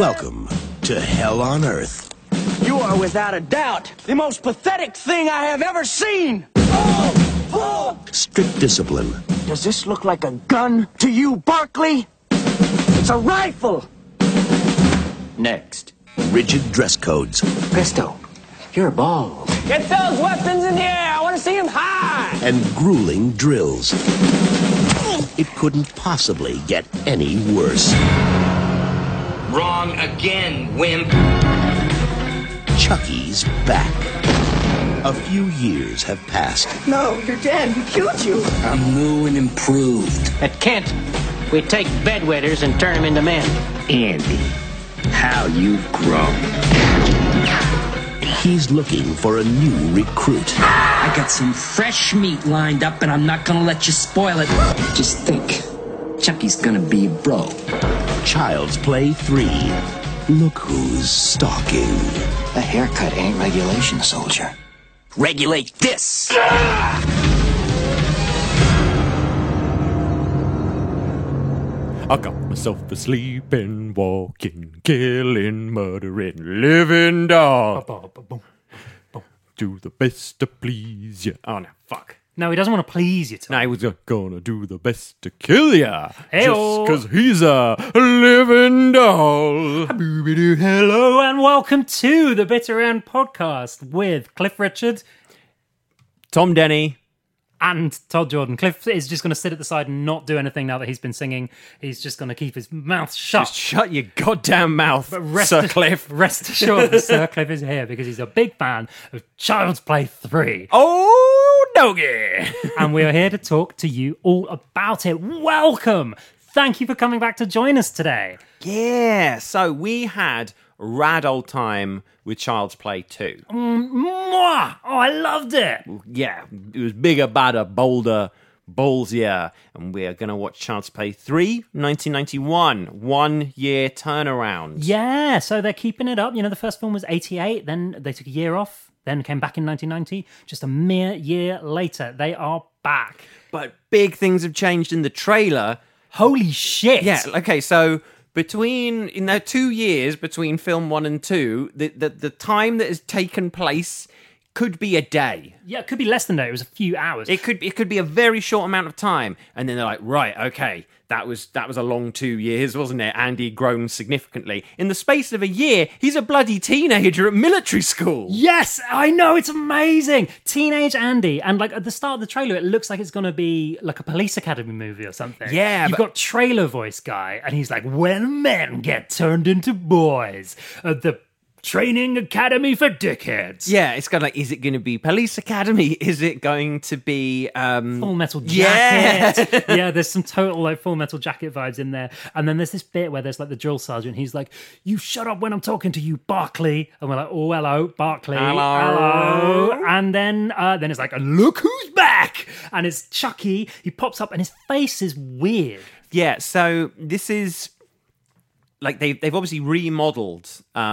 Welcome to Hell on Earth. You are without a doubt the most pathetic thing I have ever seen. Strict discipline. Does this look like a gun to you, Barkley? It's a rifle. Next. Rigid dress codes. Presto, you're bald. Get those weapons in the air. I want to see them high. And grueling drills. It couldn't possibly get any worse. Wrong again, wimp. Chucky's back. A few years have passed. No, you're dead. We killed you. I'm new and improved. At Kent, we take bedwetters and turn them into men. Andy, how you've grown. He's looking for a new recruit. I got some fresh meat lined up, and I'm not gonna let you spoil it. Just think, Chucky's gonna be a bro. Child's Play 3. Look who's stalking. A haircut ain't regulation, soldier. Regulate this! I got myself a sleeping, walking, killing, murdering, living dog. Do the best to please you. Oh no, fuck. No, he doesn't want to please you, Tom. No, he was gonna do the best to kill ya. Hey-o. Just 'cause he's a living doll. Hello and welcome to the Bitter End Podcast with Cliff Richard Tom Denny. and Todd Jordan. Cliff is just going to sit at the side and not do anything now that he's been singing. He's just going to keep his mouth shut. Just shut your goddamn mouth, But Sir Cliff. Rest assured that Sir Cliff is here because he's a big fan of Child's Play 3. Oh, doggy. And we are here to talk to you all about it. Welcome! Thank you for coming back to join us today. Yeah, so we had a rad old time with Child's Play 2. Mwah! Oh, I loved it. Yeah, it was bigger, badder, bolder, ballsier. And we're going to watch Child's Play 3, 1991. 1 year turnaround. Yeah, so they're keeping it up. You know, the first film was 88, then they took a year off, then came back in 1990. Just a mere year later, they are back. But big things have changed in the trailer. Holy shit! Yeah, okay, so in the 2 years between film 1 and 2, the time that has taken place could be a day. Yeah, it could be less than that. It was a few hours. It could be a very short amount of time, and then they're like, right, okay, that was a long 2 years, wasn't it? Andy had grown significantly. In the space of a year, he's a bloody teenager at military school. Yes, I know, it's amazing. Teenage Andy, and like at the start of the trailer, it looks like it's going to be like a police academy movie or something. Yeah, you've but- got trailer voice guy, and he's like, "When men get turned into boys at the training academy for dickheads." Yeah, it's kind of like, is it going to be Police Academy? Is it going to be Full Metal Jacket. Yeah, there's some total like Full Metal Jacket vibes in there. And then there's this bit where there's like the drill sergeant. He's like, "You shut up when I'm talking to you, Barkley." And we're like, "Oh, hello, Barkley. Hello." And then it's like, "And look who's back!" And it's Chucky. He pops up and his face is weird. Yeah, so this is like they've obviously remodeled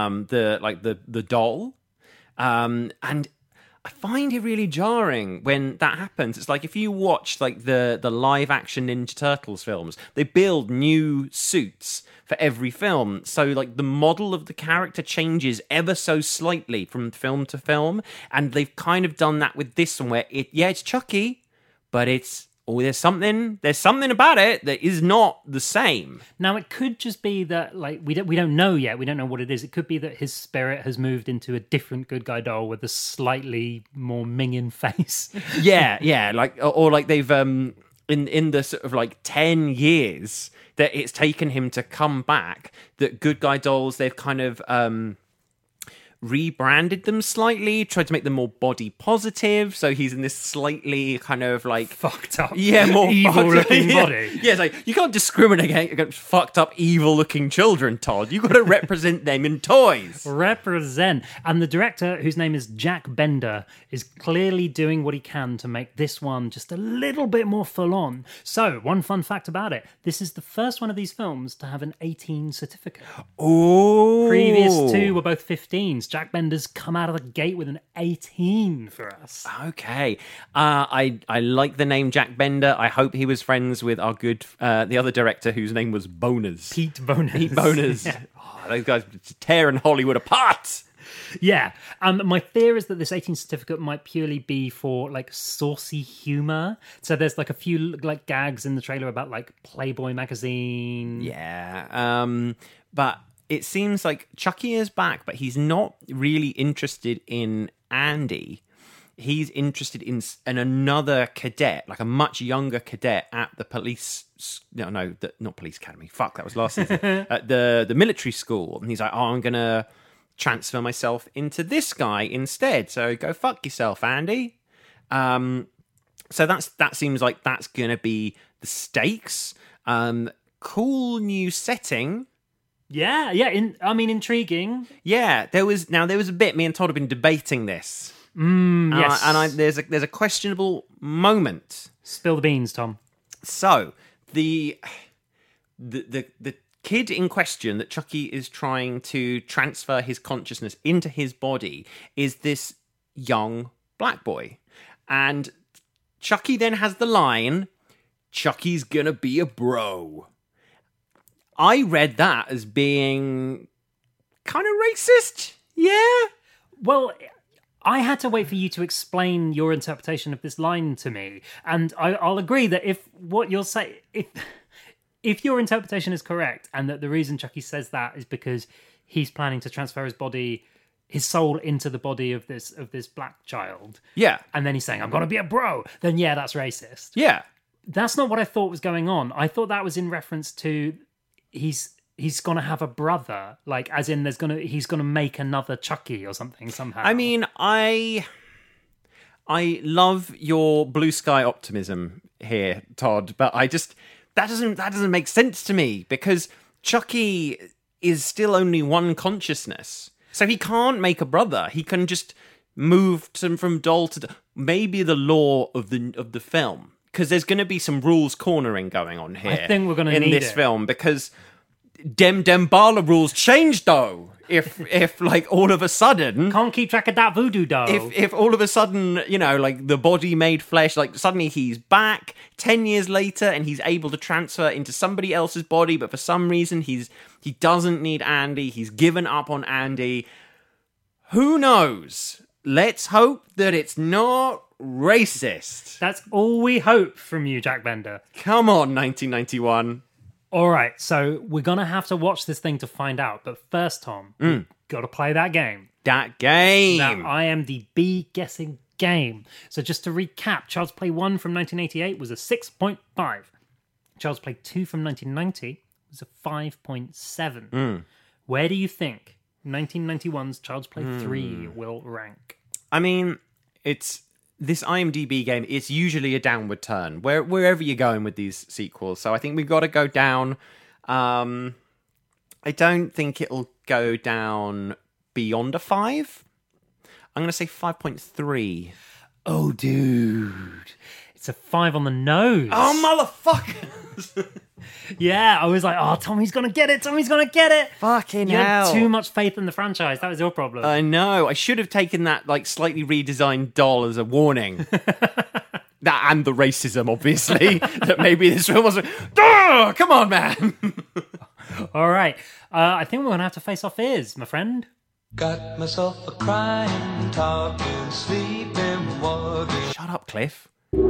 the doll, and I find it really jarring when that happens. It's like if you watch like the live action Ninja Turtles films, they build new suits for every film, so like the model of the character changes ever so slightly from film to film, and they've kind of done that with this one where it's Chucky, but there's something about it that is not the same. Now, it could just be that, like, we don't know yet. We don't know what it is. It could be that his spirit has moved into a different good guy doll with a slightly more minging face. Yeah, like or like they've in the sort of like 10 years that it's taken him to come back, that Good Guy dolls, they've kind of rebranded them slightly, tried to make them more body positive, so he's in this slightly kind of like Fucked up, more evil looking body. Yeah, it's like you can't discriminate against fucked up evil looking children, Todd. You've got to represent them in toys. Represent. And the director, whose name is Jack Bender, is clearly doing what he can to make this one just a little bit more full on. So, one fun fact about it, this is the first one of these films to have an 18 certificate. Oh, Previous two were both 15s. Jack Bender's come out of the gate with an 18 for us. Okay. I like the name Jack Bender. I hope he was friends with our good, the other director whose name was Boners. Pete Boners. Pete Boners. Yeah. Oh, Those guys are tearing Hollywood apart. Yeah. My fear is that this 18 certificate might purely be for like saucy humor. So there's like a few like gags in the trailer about like Playboy magazine. Yeah. But it seems like Chucky is back, but he's not really interested in Andy. He's interested in another cadet, like a much younger cadet at the police. Not police academy. Fuck, that was last season. At the military school, and he's like, "Oh, I'm gonna transfer myself into this guy instead. So go fuck yourself, Andy." So that seems like that's gonna be the stakes. Cool new setting. Yeah. Intriguing. Yeah, there was a bit. Me and Todd have been debating this. Yes. There's a questionable moment. Spill the beans, Tom. So the kid in question that Chucky is trying to transfer his consciousness into his body is this young black boy, and Chucky then has the line, "Chucky's gonna be a bro." I read that as being kind of racist. Yeah. Well, I had to wait for you to explain your interpretation of this line to me, and I'll agree that if what you're saying, if your interpretation is correct, and that the reason Chucky says that is because he's planning to transfer his soul into the body of this black child, Yeah. and then he's saying, "I'm gonna be a bro," then yeah, that's racist. Yeah. That's not what I thought was going on. I thought that was in reference to he's gonna have a brother, like as in he's gonna make another Chucky or something somehow. I mean, I love your blue sky optimism here, Todd, but that doesn't make sense to me, because Chucky is still only one consciousness, so he can't make a brother. He can just move from doll to maybe the law of the film, because there's going to be some rules cornering going on here. I think we're going to in need this it. film, because Dem Bala rules change though. If like all of a sudden Can't keep track of that voodoo doll. if all of a sudden, like the body made flesh, like suddenly he's back 10 years later and he's able to transfer into somebody else's body, but for some reason he doesn't need Andy, he's given up on Andy. Who knows? Let's hope that it's not racist. That's all we hope from you, Jack Bender. Come on, 1991. All right, so we're going to have to watch this thing to find out. But first, Tom, we've got to play that game. That game. That IMDb guessing game. So just to recap, Child's Play 1 from 1988 was a 6.5. Child's Play 2 from 1990 was a 5.7. Where do you think 1991's Child's Play 3 will rank? I mean, this IMDb game, it's usually a downward turn, wherever you're going with these sequels. So I think we've got to go down. I don't think it'll go down beyond a 5. I'm going to say 5.3. Oh, dude. It's a 5 on the nose. Oh, motherfuckers! Yeah, I was like, oh, Tommy's going to get it. Tommy's going to get it. Fucking You had hell. too much faith in the franchise. That was your problem. I know. I should have taken that like slightly redesigned doll as a warning. That and the racism, obviously. That maybe this film wasn't. Oh, come on, man. All right. I think we're going to have to face our fears, my friend. Got myself a crying, talking, sleeping, walking. Shut up, Cliff.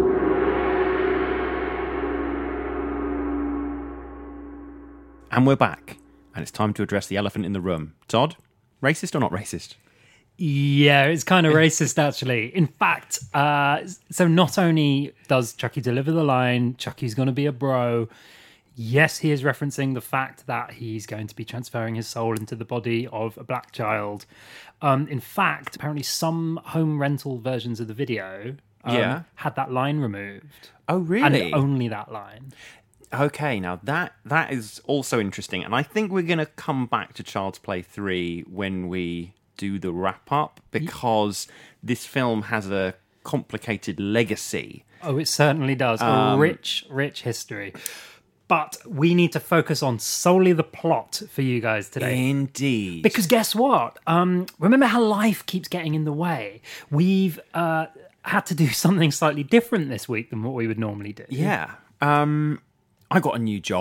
And we're back. And it's time to address the elephant in the room. Todd, racist or not racist? Yeah, it's kind of racist, actually. In fact, so not only does Chucky deliver the line, Chucky's going to be a bro, yes, he is referencing the fact that he's going to be transferring his soul into the body of a black child. In fact, apparently some home rental versions of the video had that line removed. Oh, really? And only that line. Okay, now that is also interesting. And I think we're going to come back to Child's Play 3 when we do the wrap-up, because this film has a complicated legacy. Oh, it certainly does. A rich history. But we need to focus on solely the plot for you guys today. Indeed. Because guess what? Remember how life keeps getting in the way? We've had to do something slightly different this week than what we would normally do. Yeah. I got a new job.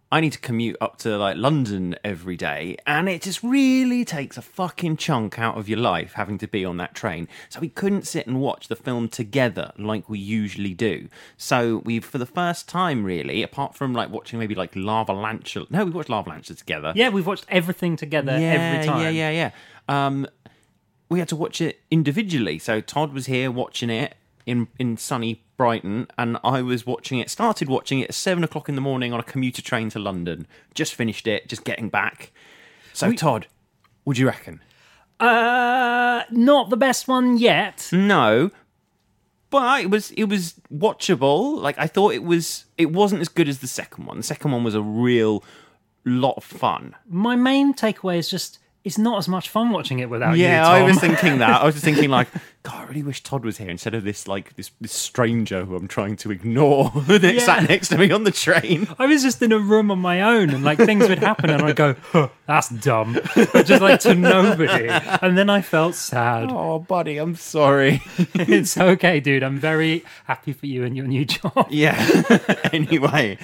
I need to commute up to like London every day, and it just really takes a fucking chunk out of your life having to be on that train. So we couldn't sit and watch the film together like we usually do. So we've, for the first time really, apart from like watching maybe like Lava Lancha. No, we watched Lava Lancha together. Yeah, we've watched everything together every time. Yeah. We had to watch it individually. So Todd was here watching it in sunny Brighton, and I was started watching it at 7 o'clock in the morning on a commuter train to London. Just finished it, just getting back. So Todd, what do you reckon? Not the best one yet. No, but it was watchable. Like, I thought it wasn't as good as the second one. The second one was a real lot of fun. My main takeaway is just, it's not as much fun watching it without you, Yeah, Tom. I was thinking that. I was just thinking like, God, I really wish Todd was here instead of this stranger who I'm trying to ignore that sat next to me on the train. I was just in a room on my own, and like things would happen, and I'd go, huh, "That's dumb," but just like to nobody, and then I felt sad. Oh, buddy, I'm sorry. It's okay, dude. I'm very happy for you and your new job. Yeah. Anyway.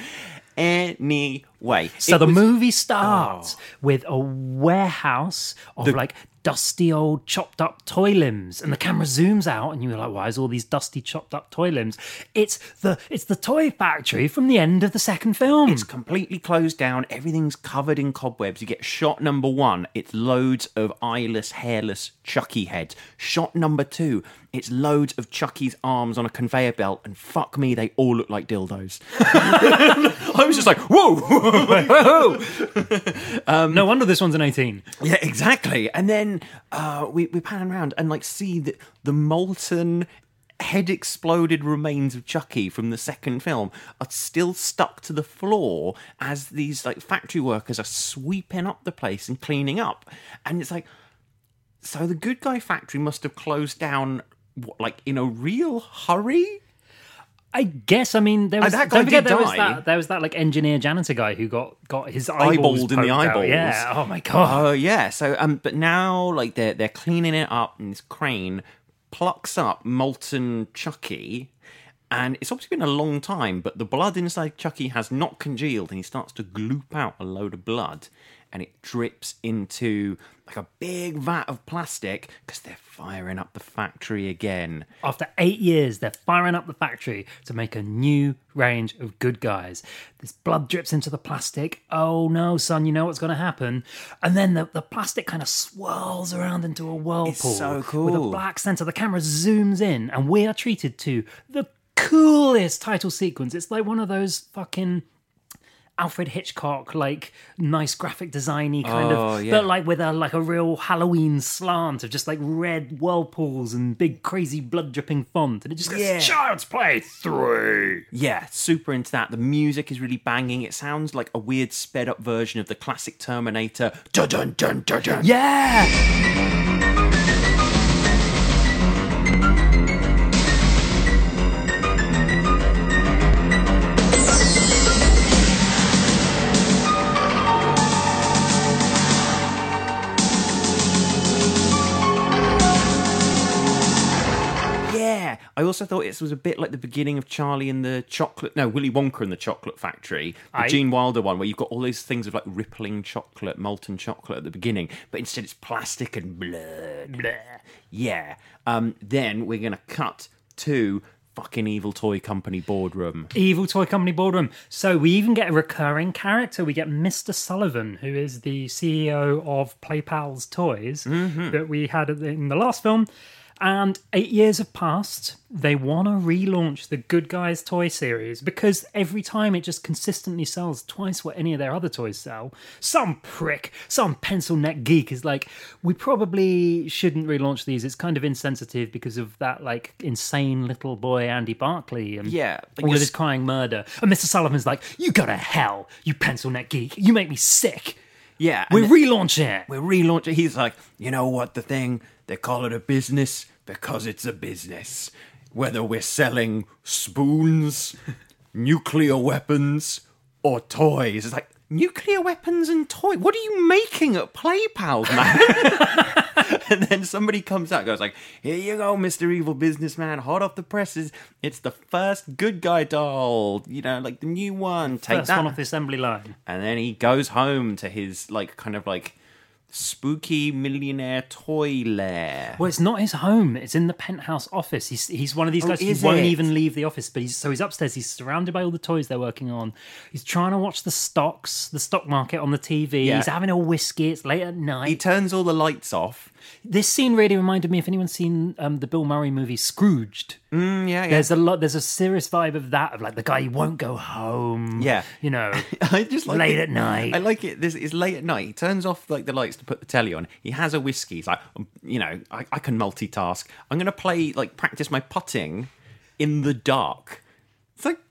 So the movie starts with a warehouse of like dusty old chopped up toy limbs, and the camera zooms out, and you're like, why is all these dusty chopped up toy limbs? It's the toy factory from the end of the second film. It's completely closed down. Everything's covered in cobwebs. You get shot number 1. It's loads of eyeless, hairless Chucky heads. Shot number 2. It's loads of Chucky's arms on a conveyor belt, and fuck me, they all look like dildos. I was just like, whoa! No wonder this one's an 18. Yeah, exactly. And then we pan around and like see the molten, head exploded remains of Chucky from the second film are still stuck to the floor as these like factory workers are sweeping up the place and cleaning up. And it's like, so the Good Guy factory must have closed down like in a real hurry. I guess. I mean, there was that guy did die. There was that like engineer janitor guy who got his eyeballs eyeballed in the poked out. eyeballs. Yeah. Oh my god. Oh yeah. So but now like they're cleaning it up, and this crane plucks up molten Chucky, and it's obviously been a long time, but the blood inside Chucky has not congealed, and he starts to gloop out a load of blood, and it drips into like a big vat of plastic because they're firing up the factory again. After 8 years, they're firing up the factory to make a new range of Good Guys. This blood drips into the plastic. Oh no, son, you know what's going to happen. And then the plastic kind of swirls around into a whirlpool. It's so cool. With a black center. The camera zooms in, and we are treated to the coolest title sequence. It's like one of those fucking Alfred Hitchcock, like nice graphic designy kind of, but like with a real Halloween slant of just like red whirlpools and big crazy blood dripping font, and it just goes, Child's Play 3. Yeah, super into that. The music is really banging. It sounds like a weird sped up version of the classic Terminator. Dun dun dun dun dun. Yeah. I also thought it was a bit like the beginning of Willy Wonka and the Chocolate Factory, the Gene Wilder one, where you've got all those things of like rippling chocolate, molten chocolate at the beginning, but instead it's plastic and blood. Blah. Yeah. Then we're going to cut to fucking Evil Toy Company boardroom. Evil Toy Company boardroom. So we even get a recurring character. We get Mr. Sullivan, who is the CEO of PlayPals Toys that we had in the last film. And 8 years have passed. They want to relaunch the Good Guys toy series because every time it just consistently sells twice what any of their other toys sell. Some prick, some pencil neck geek is like, we probably shouldn't relaunch these. It's kind of insensitive because of that like insane little boy Andy Barclay and all of his crying murder. And Mr. Sullivan's like, you go to hell, you pencil neck geek. You make me sick. Yeah. We're relaunching it. We're relaunching. He's like, you know what, the thing, they call it a business because it's a business. Whether we're selling spoons, nuclear weapons, or toys. It's like, nuclear weapons and toys? What are you making at PlayPals, man? And then somebody comes out and goes like, here you go, Mr. Evil Businessman, hot off the presses. It's the first good guy doll, like the new one. Take First that. one off the assembly line. And then he goes home to his kind of spooky millionaire toy lair. Well, it's not his home. It's in the penthouse office. He's one of these guys who is won't it? even leave the office. But he's upstairs. He's surrounded by all the toys they're working on. He's trying to watch the stock market on the TV. Yeah. He's having a whiskey. It's late at night. He turns all the lights off. This scene really reminded me, if anyone's seen the Bill Murray movie Scrooged. Yeah. There's a serious vibe of that, of like the guy who won't go home. Yeah. I just like late it. at night. I like it. This is late at night. He turns off the lights to put the telly on. He has a whiskey. He's like, I can multitask. I'm going to play practice my putting in the dark. It's like,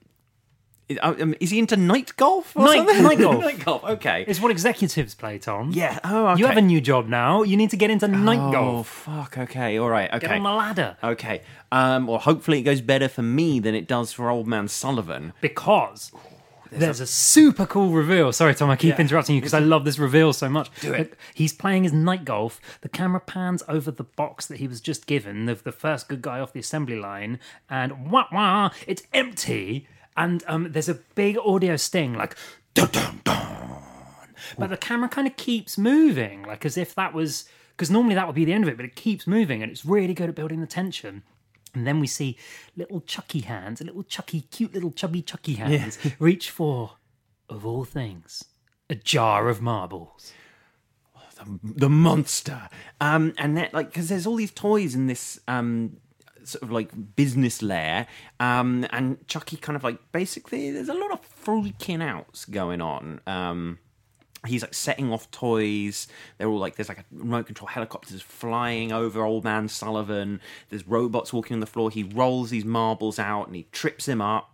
is he into night golf? Or something? Night golf. Night golf. Okay. It's what executives play, Tom. Yeah. Oh, okay. You have a new job now. You need to get into night Oh, golf. fuck. Okay. All right. Okay. Get on the ladder. Okay. Well, hopefully it goes better for me than it does for old man Sullivan. Because there's a super cool reveal. Sorry, Tom, I keep interrupting you because I love this reveal so much. Do it. Look, he's playing his night golf. The camera pans over the box that he was just given, the first good guy off the assembly line, and wah, it's empty. And there's a big audio sting, like dun dun dun. But the camera kind of keeps moving, like as if that was, because normally that would be the end of it, but it keeps moving, and it's really good at building the tension. And then we see little Chucky hands, cute little chubby Chucky hands, reach for, of all things, a jar of marbles. The monster. And that, because there's all these toys in this sort of business lair, and Chucky kind of basically there's a lot of freaking outs going on. He's setting off toys. They're all there's a remote control helicopters flying over old man Sullivan. There's robots walking on the floor. He rolls these marbles out and he trips him up.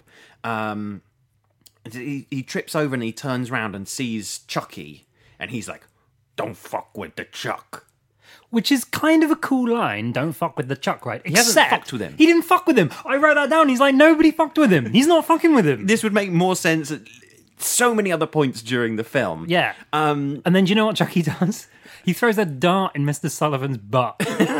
He trips over and he turns around and sees Chucky, and he's like, "Don't fuck with the Chuck." Which is kind of a cool line. Don't fuck with the Chuck, right? He hasn't fucked with him. He didn't fuck with him. I wrote that down. He's like, nobody fucked with him. He's not fucking with him. This would make more sense at so many other points during the film. Yeah. And then do you know what Chucky does? He throws a dart in Mr. Sullivan's butt.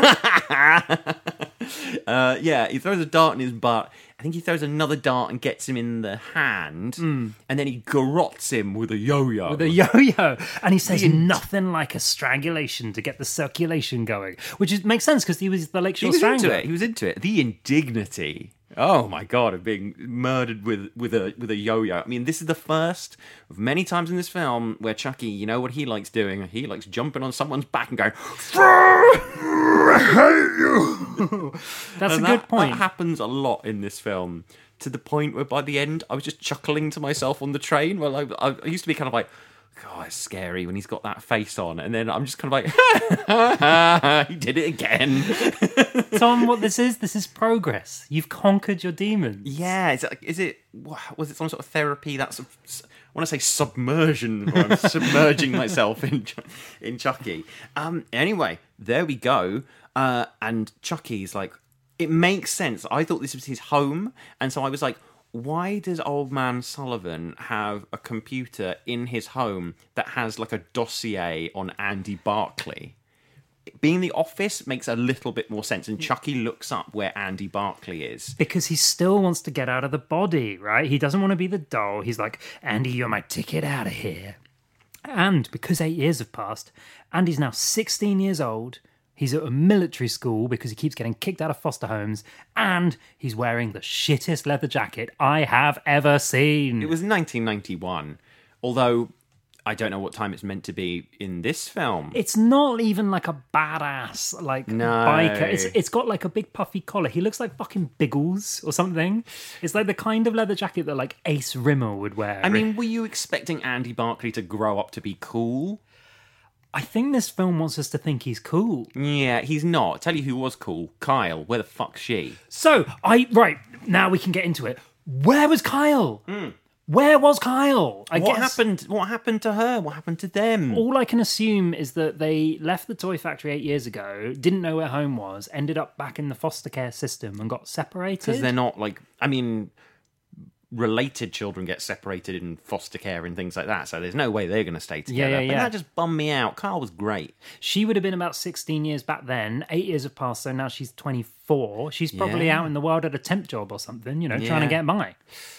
He throws a dart in his butt. I think he throws another dart and gets him in the hand. And then he garrots him with a yo-yo. With a yo-yo. And he says nothing like a strangulation to get the circulation going. Which makes sense because he was the Lakeshore Strangler. He was into it. The indignity. Oh my God, of being murdered with a yo-yo. I mean, this is the first of many times in this film where Chucky, you know what he likes doing? He likes jumping on someone's back and going, I hate you. That's a good point. That happens a lot in this film, to the point where by the end I was just chuckling to myself on the train. Well, I used to be kind of like, God, it's scary when he's got that face on. And then I'm just kind of like, he did it again. Tom, what this is progress. You've conquered your demons. Yeah, was it some sort of therapy? I want to say submersion, or I'm submerging myself in Chucky. Anyway, there we go. And Chucky's like, it makes sense. I thought this was his home, and so I was like, why does old man Sullivan have a computer in his home that has a dossier on Andy Barclay? Being the office makes a little bit more sense, and Chucky looks up where Andy Barclay is. Because he still wants to get out of the body, right? He doesn't want to be the doll. He's like, Andy, you're my ticket out of here. And because 8 years have passed, Andy's now 16 years old. He's at a military school because he keeps getting kicked out of foster homes, and he's wearing the shittest leather jacket I have ever seen. It was 1991, although I don't know what time it's meant to be in this film. It's not even like a badass biker. It's got a big puffy collar. He looks like fucking Biggles or something. It's like the kind of leather jacket that Ace Rimmer would wear. I mean, were you expecting Andy Barclay to grow up to be cool? I think this film wants us to think he's cool. Yeah, he's not. Tell you who was cool. Kyle. Where the fuck's she? So, right, now we can get into it. Where was Kyle? Where was Kyle? What happened to her? What happened to them? All I can assume is that they left the toy factory 8 years ago, didn't know where home was, ended up back in the foster care system and got separated. Because they're not related children get separated in foster care and things like that. So there's no way they're going to stay together. Yeah. But that just bummed me out. Carl was great. She would have been about 16 years back then. 8 years have passed, so now she's 24. She's probably out in the world at a temp job or something, trying to get by.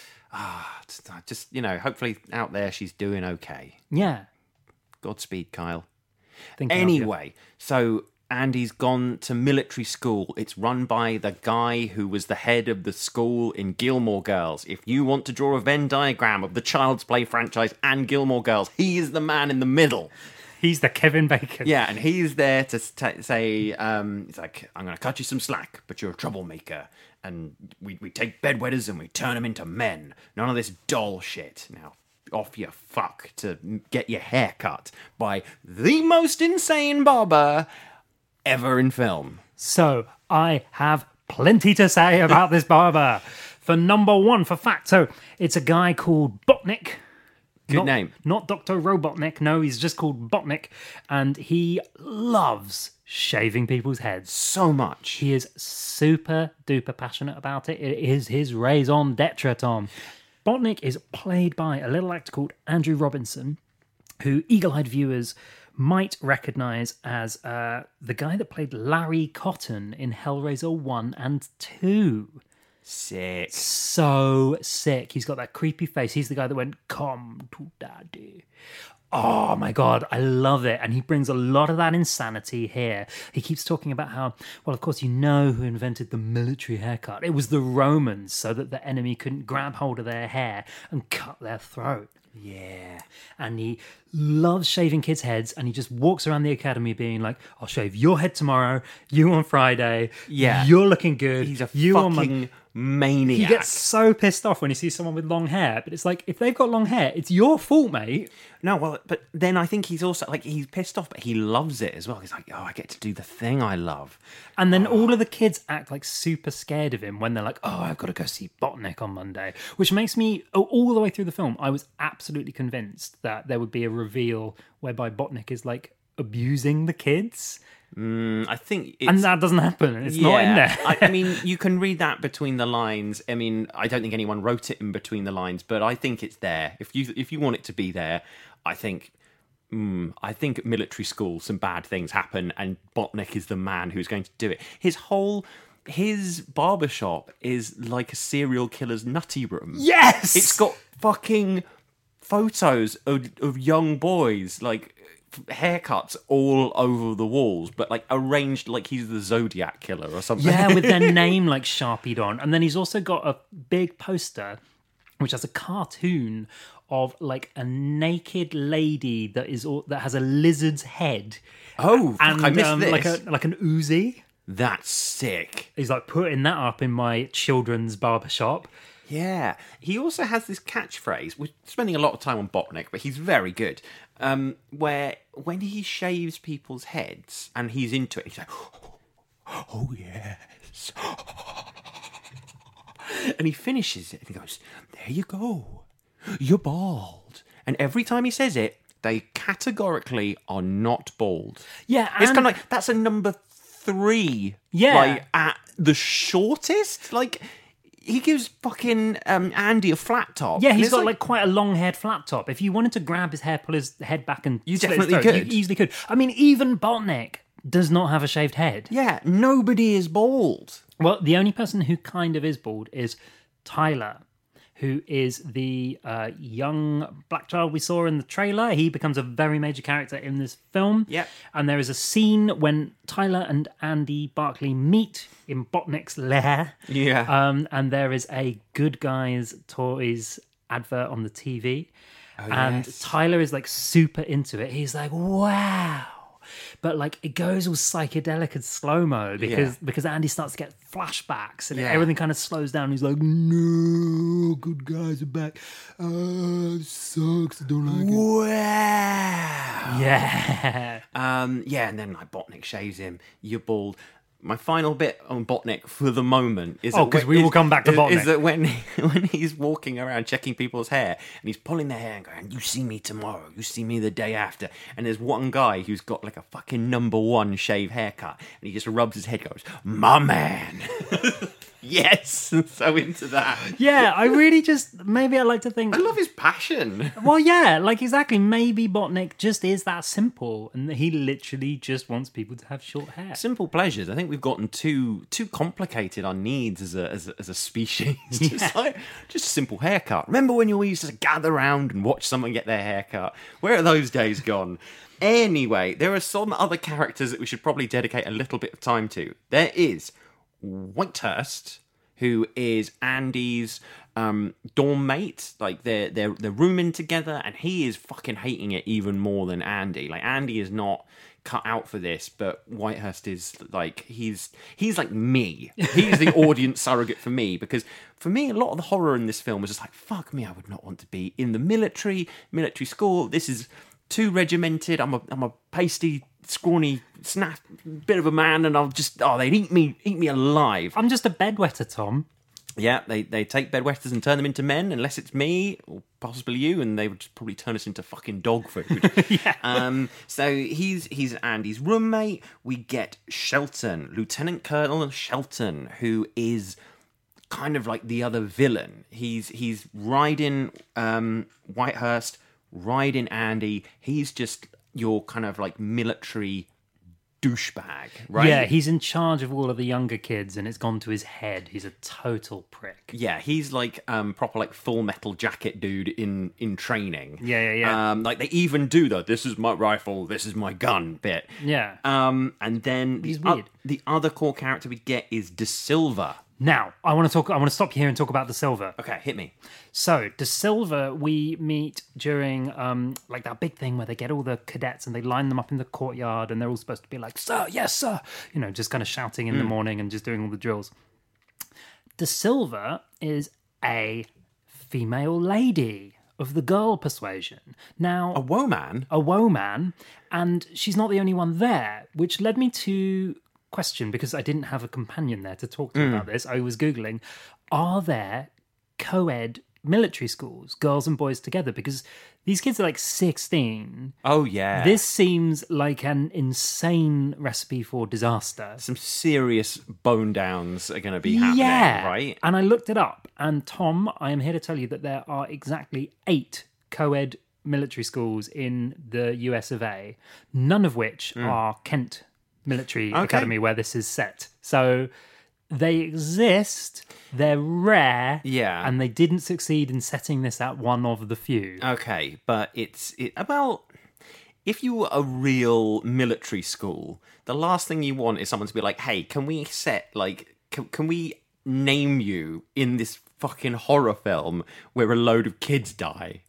Just, hopefully out there she's doing okay. Yeah. Godspeed, Kyle. Thinking of Anyway, so Andy's gone to military school. It's run by the guy who was the head of the school in Gilmore Girls. If you want to draw a Venn diagram of the Child's Play franchise and Gilmore Girls, he is the man in the middle. He's the Kevin Bacon. Yeah, and he's there to say, he's like, I'm going to cut you some slack, but you're a troublemaker. And we take bedwetters and we turn them into men. None of this doll shit. Now, off you fuck to get your hair cut by the most insane barber ever in film. So, I have plenty to say about this barber. For number one, for fact, so it's a guy called Botnick. Good name. Not Dr. Robotnik, no, he's just called Botnick, and he loves shaving people's heads. So much. He is super duper passionate about it. It is his raison d'etre, Tom. Botnick is played by a little actor called Andrew Robinson, who eagle-eyed viewers might recognise as the guy that played Larry Cotton in Hellraiser 1 and 2. Sick. So sick. He's got that creepy face. He's the guy that went, "Come to daddy." Oh my God, I love it. And he brings a lot of that insanity here. He keeps talking about how, well, of course, you know who invented the military haircut. It was the Romans, so that the enemy couldn't grab hold of their hair and cut their throat. Yeah. And he loves shaving kids' heads, and he just walks around the academy being like, I'll shave your head tomorrow, you on Friday. Yeah. You're looking good. He's a you fucking maniac. He gets so pissed off when he sees someone with long hair, but it's like, if they've got long hair, it's your fault, mate. No, well, but then I think he's also, like, he's pissed off, but he loves it as well. He's like, oh, I get to do the thing I love. And then all of the kids act like super scared of him when they're like, oh, I've got to go see Botnick on Monday. Which makes me, all the way through the film, I was absolutely convinced that there would be a reveal whereby Botnick is like abusing the kids. I think it's... And that doesn't happen. It's not in there. I mean, you can read that between the lines. I mean, I don't think anyone wrote it in between the lines, but I think it's there. If you want it to be there, I think at military school some bad things happen, and Botnick is the man who's going to do it. His barbershop is like a serial killer's nutty room. Yes! It's got fucking photos of young boys, like haircuts all over the walls, but like arranged like he's the Zodiac killer or something. Yeah, with their name like sharpied on. And then he's also got a big poster which has a cartoon of like a naked lady that has a lizard's head. Oh, fuck, and I missed this. like an Uzi. That's sick. He's like putting that up in my children's barbershop. Yeah. He also has this catchphrase. We're spending a lot of time on Botnick, but he's very good. Where when he shaves people's heads and he's into it, he's like, oh yes. And he finishes it and he goes, there you go. You're bald. And every time he says it, they categorically are not bald. Yeah. It's kind of like, that's a number 3. Yeah. Like, at the shortest. Like, he gives fucking Andy a flat top. Yeah, he's got like quite a long-haired flat top. If you wanted to grab his hair, pull his head back and you slit definitely his throat, could. You easily could. I mean, even Botnick does not have a shaved head. Yeah, nobody is bald. Well, the only person who kind of is bald is Tyler, who is the young black child we saw in the trailer. He becomes a very major character in this film. Yeah. And there is a scene when Tyler and Andy Barclay meet in Botnick's lair. Yeah. And there is a Good Guys Toys advert on the TV. And yes. Tyler is like super into it. He's like, wow. But like it goes all psychedelic and slow-mo because Andy starts to get flashbacks and everything kind of slows down. He's like, no, good guys are back. It sucks. I don't like it. Wow. Yeah. Yeah, and then like Botnick shaves him. You're bald. my final bit on Botnik for the moment is... Oh, 'cause we will come back to Botnik. Is that when he's walking around checking people's hair, and he's pulling their hair and going, you see me tomorrow, you see me the day after, and there's one guy who's got like a fucking #1 shave haircut, and he just rubs his head and goes, my man. Yes, so into that. Yeah, I really just... Maybe I like to think... I love his passion. Well, yeah, like exactly. Maybe Botnik just is that simple, and he literally just wants people to have short hair. Simple pleasures. I think we've gotten too complicated our needs as a species. Just a simple haircut. Remember when you used to gather around and watch someone get their hair cut? Where are those days gone? Anyway, there are some other characters that we should probably dedicate a little bit of time to. There is Whitehurst, who is Andy's dorm mate. Like they're rooming together, and he is fucking hating it even more than Andy. Like Andy is not cut out for this, but Whitehurst is like he's like me. He's the audience surrogate for me, because for me a lot of the horror in this film was just like, fuck me, I would not want to be in the military school. This is too regimented. I'm a pasty, scrawny, snap bit of a man, and they'd eat me alive. I'm just a bedwetter, Tom. Yeah, they take bedwetters and turn them into men, unless it's me, or possibly you, and they would just probably turn us into fucking dog food. Yeah. So he's Andy's roommate. We get Shelton, Lieutenant Colonel Shelton, who is kind of like the other villain. He's riding Whitehurst, riding Andy. He's just your kind of like military douchebag, right? Yeah, he's in charge of all of the younger kids, and it's gone to his head. He's a total prick. Yeah, he's like proper like Full Metal Jacket dude in training. Yeah. Like they even do the "this is my rifle, this is my gun" bit. Yeah. And then He's weird. The other core character we get is De Silva. Now, I want to stop you here and talk about De Silva. Okay, hit me. So, De Silva, we meet during like that big thing where they get all the cadets and they line them up in the courtyard, and they're all supposed to be like, "Sir, yes, sir," you know, just kind of shouting in the morning and just doing all the drills. De Silva is a female lady of the girl persuasion. Now, A woman. a woman, and she's not the only one there, which led me to question, because I didn't have a companion there to talk to about this. I was Googling, are there co-ed military schools, girls and boys together? Because these kids are like 16. Oh yeah. This seems like an insane recipe for disaster. Some serious bone downs are going to be happening, right? And I looked it up, and Tom, I am here to tell you that there are exactly 8 co-ed military schools in the US of A, none of which are Kent Military Academy, where this is set. So they exist, they're rare, and they didn't succeed in setting this at one of the few. Okay, but it's about, if you were a real military school, the last thing you want is someone to be like, hey, can we set, like, can we name you in this fucking horror film where a load of kids die?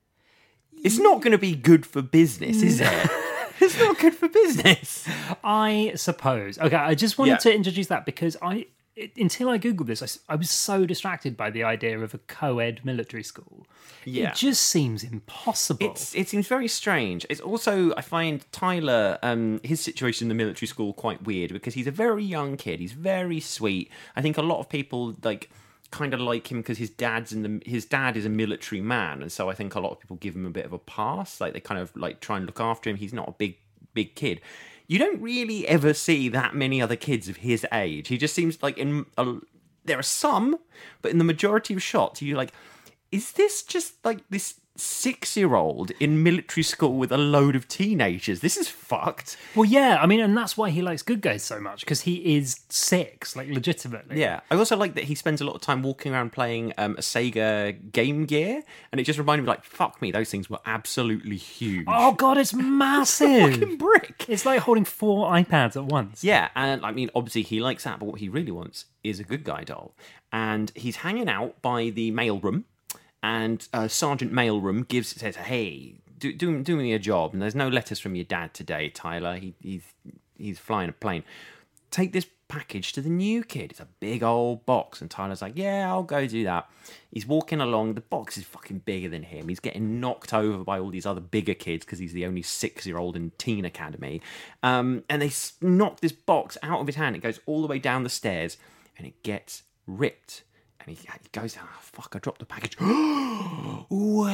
It's not going to be good for business, is it? It's not good for business. I suppose. Okay, I just wanted to introduce that because until I Googled this, I was so distracted by the idea of a co-ed military school. Yeah. It just seems impossible. It seems very strange. It's also, I find Tyler, his situation in the military school quite weird, because he's a very young kid. He's very sweet. I think a lot of people kind of like him because his dad is a military man, and so I think a lot of people give him a bit of a pass. Like they kind of like try and look after him. He's not a big kid. You don't really ever see that many other kids of his age. He just seems like there are some, but in the majority of shots, you're like, is this just like this 6-year-old in military school with a load of teenagers? This is fucked. Well, yeah, I mean, and that's why he likes Good Guys so much, because he is 6, like legitimately. Yeah, I also like that he spends a lot of time walking around playing a Sega Game Gear, and it just reminded me, like, fuck me, those things were absolutely huge. Oh god, it's massive. Fucking brick. It's like holding 4 iPads at once. Yeah, and I mean, obviously he likes that, but what he really wants is a Good Guy doll, and he's hanging out by the mailroom. And Sergeant Mailroom says, "Hey, do me a job. And there's no letters from your dad today, Tyler. He's flying a plane. Take this package to the new kid. It's a big old box. And Tyler's like, yeah, I'll go do that. He's walking along. The box is fucking bigger than him. He's getting knocked over by all these other bigger kids because he's the only 6-year-old in teen academy. And they knock this box out of his hand. It goes all the way down the stairs and it gets ripped. And he goes, oh, fuck, I dropped the package. Wow.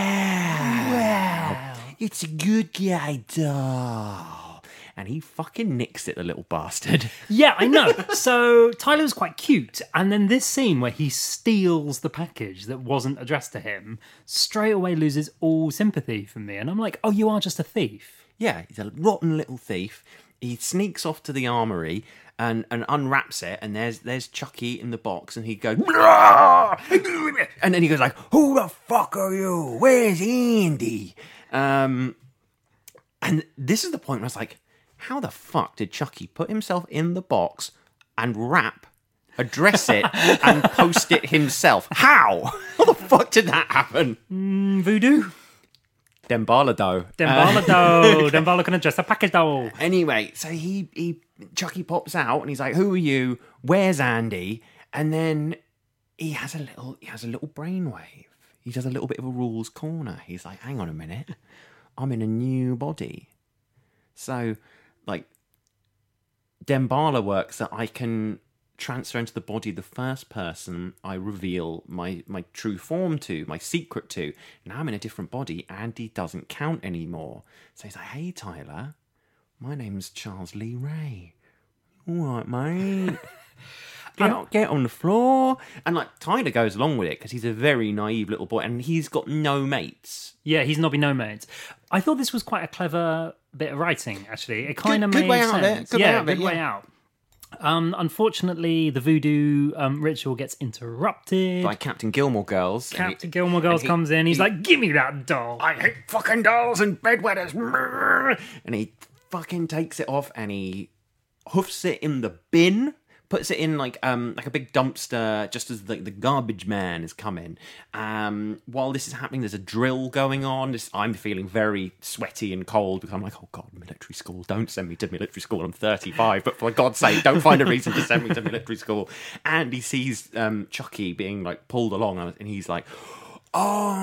It's a good guy doll. And he fucking nicks it, the little bastard. Yeah, I know. So Tyler was quite cute. And then this scene where he steals the package that wasn't addressed to him straight away loses all sympathy for me. And I'm like, oh, you are just a thief. Yeah, he's a rotten little thief. He sneaks off to the armory and unwraps it, and there's Chucky in the box, and he goes, and then he goes like, who the fuck are you? Where's Andy? And this is the point where I was like, how the fuck did Chucky put himself in the box and address it, and post it himself? How? How the fuck did that happen? Voodoo? Dembala dough. Dembala can address a package dough. Anyway, so Chucky pops out and he's like, who are you? Where's Andy? And then he has a little brainwave. He does a little bit of a rules corner. He's like, hang on a minute. I'm in a new body. So, like, Dembala works that I can transfer into the body of the first person I reveal my true form to, my secret to. Now I'm in a different body. Andy doesn't count anymore. So he's like, hey, Tyler, my name's Charles Lee Ray. All right, mate. Get on the floor. And, like, Tyler goes along with it because he's a very naive little boy and he's got no mates. Yeah, he's not been no mates. I thought this was quite a clever bit of writing, actually. It kind of made way sense. Out of it. Good way out. Unfortunately, the voodoo ritual gets interrupted by Captain Gilmore Girls. Captain Gilmore Girls comes in. He's like, give me that doll. I hate fucking dolls and bedwetters. And he fucking takes it off and he hoofs it in the bin. Puts it in like a big dumpster just as the garbage man is coming. While this is happening, there's a drill going on. I'm feeling very sweaty and cold because I'm like, oh God, military school. Don't send me to military school. I'm 35, but for God's sake, don't find a reason to send me to military school. And he sees Chucky being like pulled along and he's like, oh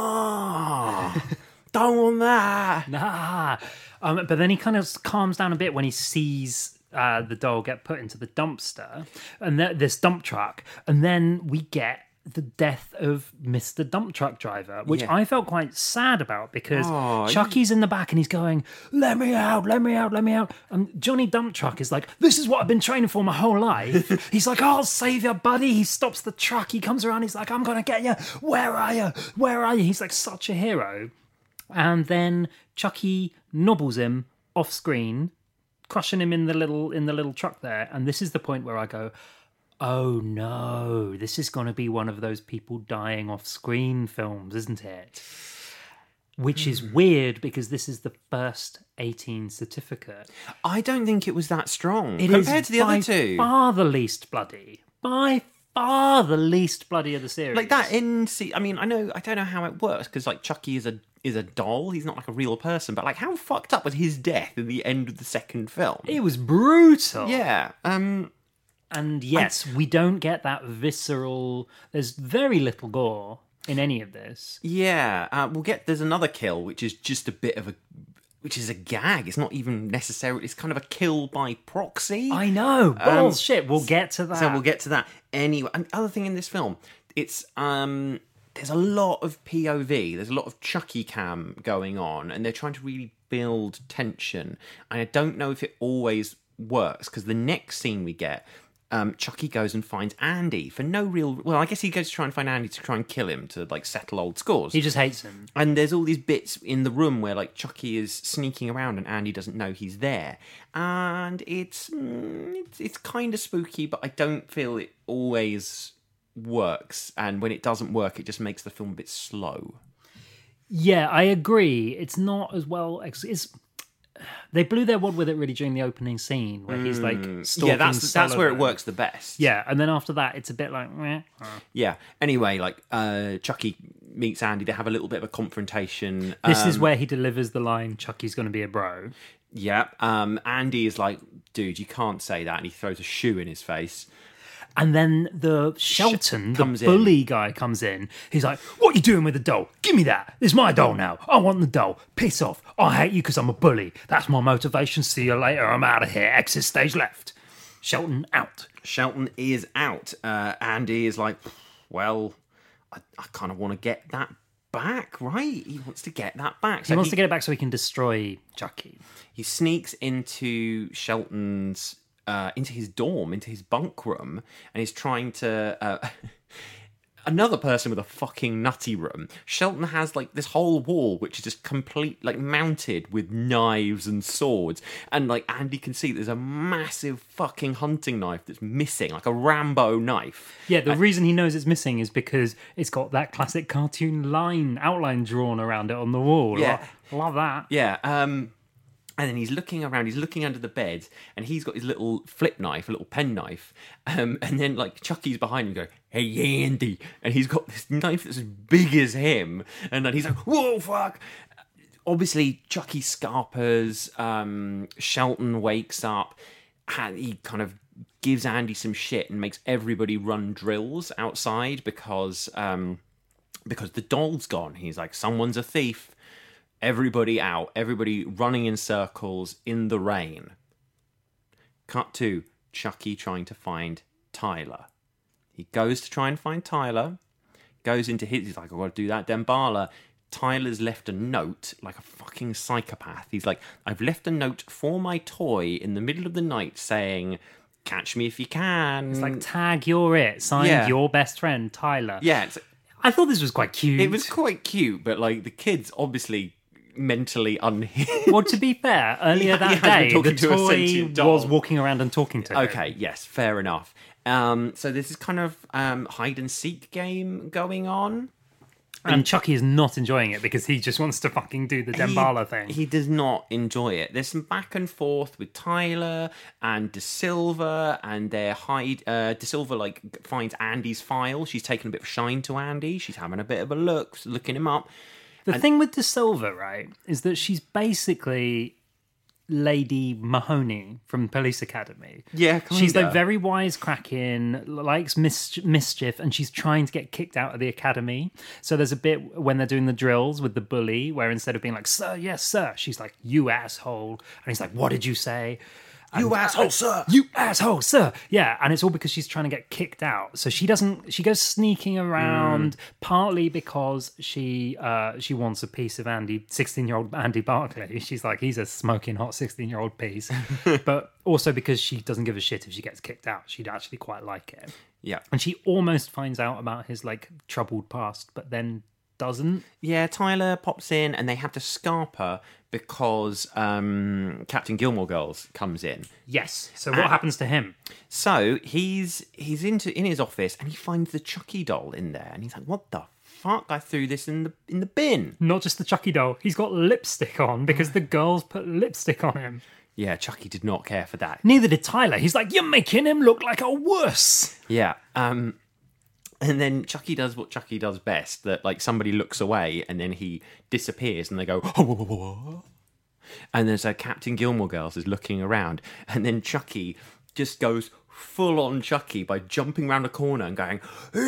no, don't want that. Nah. But then he kind of calms down a bit when he sees the doll get put into the dumpster and this dump truck, and then we get the death of Mr. Dump Truck Driver, which I felt quite sad about because Chucky's in the back and he's going, let me out. And Johnny Dump Truck is like, this is what I've been training for my whole life. He's like, I'll save you, buddy. He stops the truck. He comes around. He's like, I'm going to get you. Where are you? He's like such a hero. And then Chucky nobbles him off screen, crushing him in the little truck there. And this is the point where I go, oh no, this is going to be one of those people dying off screen films, isn't it? Which is weird because this is the first 18 certificate. I don't think it was that strong compared to the other two. By far the least bloody. By far the least bloody of the series. Like that I mean, I don't know how it works because like Chucky is a doll. He's not like a real person. But like, how fucked up was his death in the end of the second film? It was brutal. Yeah. And yes, we don't get that visceral. There's very little gore in any of this. Yeah. There's another kill, which is just which is a gag. It's not even necessarily. It's kind of a kill by proxy. I know. Bullshit. We'll get to that. So we'll get to that anyway. And the other thing in this film, it's there's a lot of POV. There's a lot of Chucky cam going on, and they're trying to really build tension. And I don't know if it always works because the next scene we get, Chucky goes and finds Andy for no real... Well, I guess he goes to try and find Andy to try and kill him to like settle old scores. He just hates him. And there's all these bits in the room where like Chucky is sneaking around and Andy doesn't know he's there. And it's kind of spooky, but I don't feel it always works. And when it doesn't work, it just makes the film a bit slow. Yeah, I agree. It's not as well... They blew their wad with it really during the opening scene where he's like stalking that's where it works the best. Yeah, and then after that it's a bit like yeah. Anyway, like Chucky meets Andy, they have a little bit of a confrontation. This is where he delivers the line, Chucky's gonna be a bro. Yeah. Andy is like dude, you can't say that. And he throws a shoe in his face. And then the Shelton, the comes in. bully guy, comes in. He's like, "What are you doing with the doll? Give me that. It's my doll now. I want the doll. Piss off. I hate you because I'm a bully. That's my motivation. See you later. I'm out of here. Exit stage left." Shelton out. Shelton is out. Andy is like, well, I kind of want to get that back, right? He wants to get that back. He wants to get it back so he can destroy Chucky. He sneaks into Shelton's, into his dorm, into his bunk room, and he's trying to... another person with a fucking nutty room. Shelton has, like, this whole wall which is just complete, like, mounted with knives and swords. And, like, Andy can see there's a massive fucking hunting knife that's missing, like a Rambo knife. Yeah, the reason he knows it's missing is because it's got that classic cartoon outline drawn around it on the wall. Yeah. Love that. Yeah, and then he's looking around, he's looking under the bed, and he's got his little flip knife, a little pen knife. And then, like, Chucky's behind him going, "Hey, Andy." And he's got this knife that's as big as him. And then he's like, "Whoa, fuck." Obviously, Chucky scarpers, Shelton wakes up, and he kind of gives Andy some shit and makes everybody run drills outside because the doll's gone. He's like, "Someone's a thief." Everybody out, everybody running in circles in the rain. Cut to Chucky trying to find Tyler. He goes to try and find Tyler, goes into he's like, "I've got to do that Dembala." Tyler's left a note like a fucking psychopath. He's like, "I've left a note for my toy in the middle of the night saying, 'Catch me if you can.'" It's like, tag you're it. Signed your best friend, Tyler. Yeah. I thought this was quite cute. It was quite cute, but, like, the kid's obviously mentally unhinged. Well, to be fair, earlier that day, the toy was walking around and talking to him. Okay, yes, fair enough. So this is kind of hide and seek game going on. And Chucky is not enjoying it because he just wants to fucking do the Dembala thing. He does not enjoy it. There's some back and forth with Tyler and De Silva, and De Silva, like, finds Andy's file. She's taken a bit of shine to Andy. She's having a bit of a look, looking him up. The thing with De Silva, right, is that she's basically Lady Mahoney from Police Academy. Yeah, kinda. She's like very wisecracking, likes mischief, and she's trying to get kicked out of the academy. So there's a bit when they're doing the drills with the bully where instead of being like, "Sir, yes, sir," she's like, "You asshole." And he's like, "What did you say?" "You asshole, sir." "You asshole, sir." Yeah, and it's all because she's trying to get kicked out. So she goes sneaking around, partly because she wants a piece of 16-year-old Andy Barclay. She's like, he's a smoking hot 16-year-old piece. But also because she doesn't give a shit if she gets kicked out. She'd actually quite like it. Yeah. And she almost finds out about his, like, troubled past, but then doesn't. Yeah, Tyler pops in and they have to scarp her because Captain Gilmore Girls comes in. Yes. So what happens to him? So he's in his office and he finds the Chucky doll in there and he's like, "What the fuck? I threw this in the bin." Not just the Chucky doll. He's got lipstick on because the girls put lipstick on him. Yeah, Chucky did not care for that. Neither did Tyler. He's like, "You're making him look like a wuss." Yeah. And then Chucky does what Chucky does best, that, like, somebody looks away and then he disappears and they go, "Oh, whoa, whoa, whoa." And then so Captain Gilmore Girls is looking around and then Chucky just goes full on Chucky by jumping around a corner and going,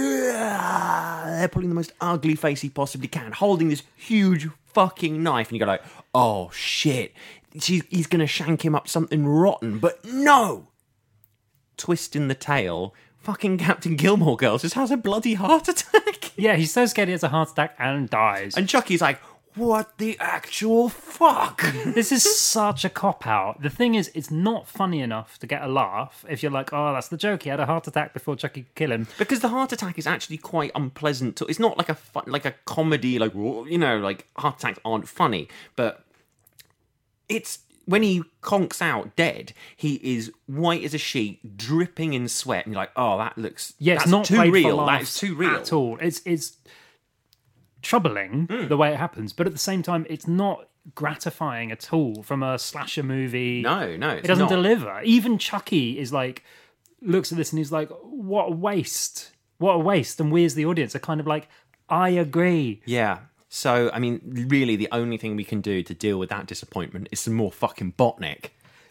they're pulling the most ugly face he possibly can, holding this huge fucking knife. And you go like, "Oh, shit. He's going to shank him up something rotten." But no! Twist in the tail. Fucking Captain Gilmore Girls just has a bloody heart attack. Yeah, he's so scared he has a heart attack and dies. And Chucky's like, "What the actual fuck?" This is such a cop-out. The thing is, it's not funny enough to get a laugh if you're like, "Oh, that's the joke. He had a heart attack before Chucky could kill him." Because the heart attack is actually quite unpleasant. It's not like a comedy, like, you know, like heart attacks aren't funny. But it's... when he conks out dead, he is white as a sheet, dripping in sweat, and you're like, "Oh, that looks it's not too played for real. laughs That is too real at all." It's troubling the way it happens, but at the same time, it's not gratifying at all from a slasher movie. No, it doesn't deliver. Even Chucky is like, looks at this and he's like, "What a waste! What a waste!" And we as the audience are kind of like, "I agree." Yeah. So, I mean, really, the only thing we can do to deal with that disappointment is some more fucking Botnik.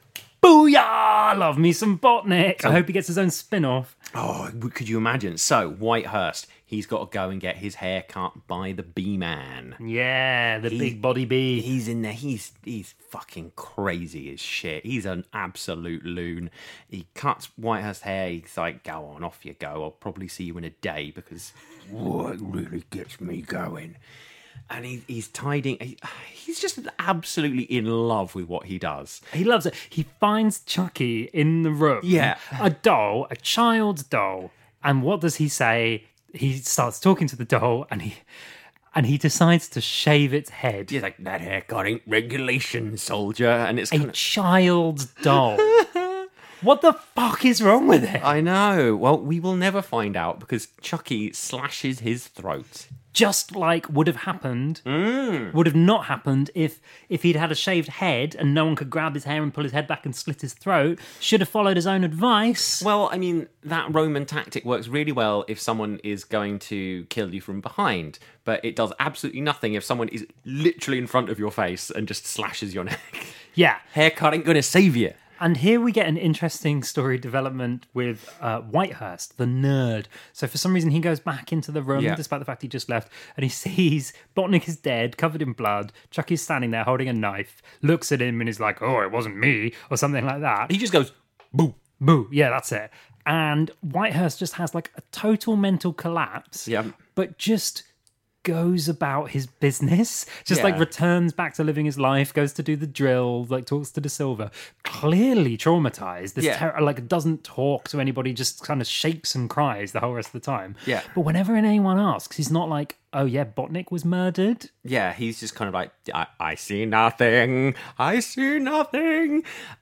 Booyah! Love me some Botnik. I hope he gets his own spin-off. Oh, could you imagine? So, Whitehurst, he's got to go and get his hair cut by the Bee-Man. Yeah, the big body bee. He's in there. He's fucking crazy as shit. He's an absolute loon. He cuts Whitehurst's hair. He's like, go on, off you go. I'll probably see you in a day because it really gets me going. And he's tidying. He's just absolutely in love with what he does. He loves it. He finds Chucky in the room. Yeah. A doll, a child's doll. And what does he say? He starts talking to the doll and he decides to shave its head. He's like, that haircut ain't regulation, soldier. And it's A child's doll. What the fuck is wrong with it? I know. Well, we will never find out because Chucky slashes his throat. Just like would have happened, would have not happened if he'd had a shaved head and no one could grab his hair and pull his head back and slit his throat. Should have followed his own advice. Well, I mean, that Roman tactic works really well if someone is going to kill you from behind, but it does absolutely nothing if someone is literally in front of your face and just slashes your neck. Yeah. Haircut ain't going to save you. And here we get an interesting story development with Whitehurst, the nerd. So for some reason, he goes back into the room, despite the fact he just left, and he sees Botnik is dead, covered in blood. Chucky's standing there holding a knife, looks at him and is like, oh, it wasn't me, or something like that. He just goes, boo. Boo. Yeah, that's it. And Whitehurst just has like a total mental collapse, but just goes about his business, just like returns back to living his life, goes to do the drill, like talks to De Silva, clearly traumatized. This like doesn't talk to anybody, just kind of shakes and cries the whole rest of the time. Yeah. But whenever anyone asks, he's not like, oh yeah, Botnik was murdered. Yeah, he's just kind of like, I see nothing. I see nothing.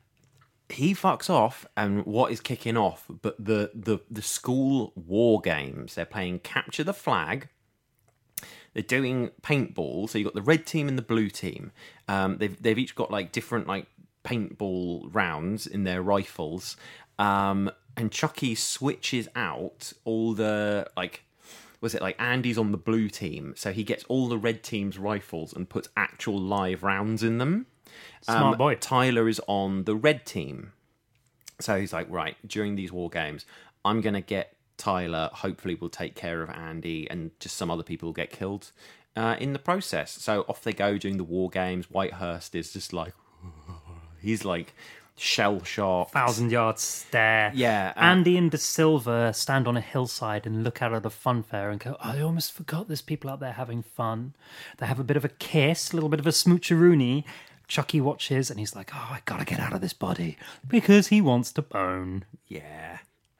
He fucks off, and what is kicking off? But the school war games. They're playing Capture the Flag. They're doing paintball, so you've got the red team and the blue team. They've each got like different like paintball rounds in their rifles, and Chucky switches out all the like. Was it like Andy's on the blue team, so he gets all the red team's rifles and puts actual live rounds in them. Smart boy. Tyler is on the red team, so he's like, right, during these war games, I'm gonna get Tyler, hopefully will take care of Andy, and just some other people will get killed in the process. So off they go doing the war games. Whitehurst is just like, he's like shell-shocked. 1,000-yard stare. Yeah. Andy and De Silva stand on a hillside and look out at the fun fair and go, I almost forgot there's people out there having fun. They have a bit of a kiss, a little bit of a smoocheroonie. Chucky watches and he's like, oh, I gotta get out of this body because he wants to bone. Yeah.